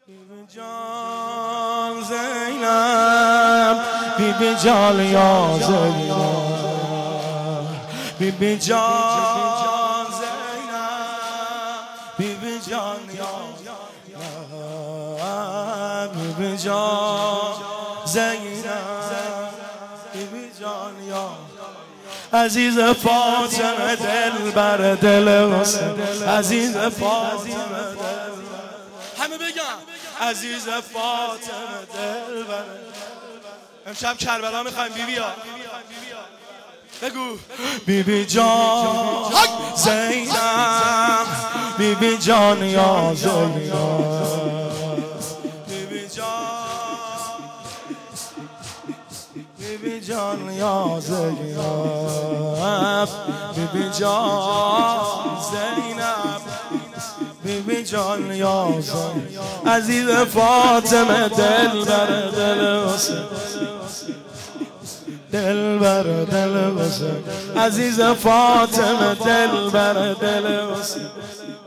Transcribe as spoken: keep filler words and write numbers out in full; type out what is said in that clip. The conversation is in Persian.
بیبی جان زینب، بیبی جان یا زینب، بیبی جان زینب، بیبی جان یا زینب، بیبی جان زینب، بیبی جان یا عزیز فاطمه دل بر دل حسین، عزیز فاطمه دل همه بگم عزیز فاطمه دل بر. امشب کربلا میخوایم بیبی ها بگو بیبی جان زینب، بیبی جان یا زینب، بیبی جان، بیبی جان یا زینب، بیبی جان زینب، بیبی جان یا زینب، عزیز فاطمه دل بر دل حسین، دل بر دل حسین، عزیز فاطمه دل بر دل حسین.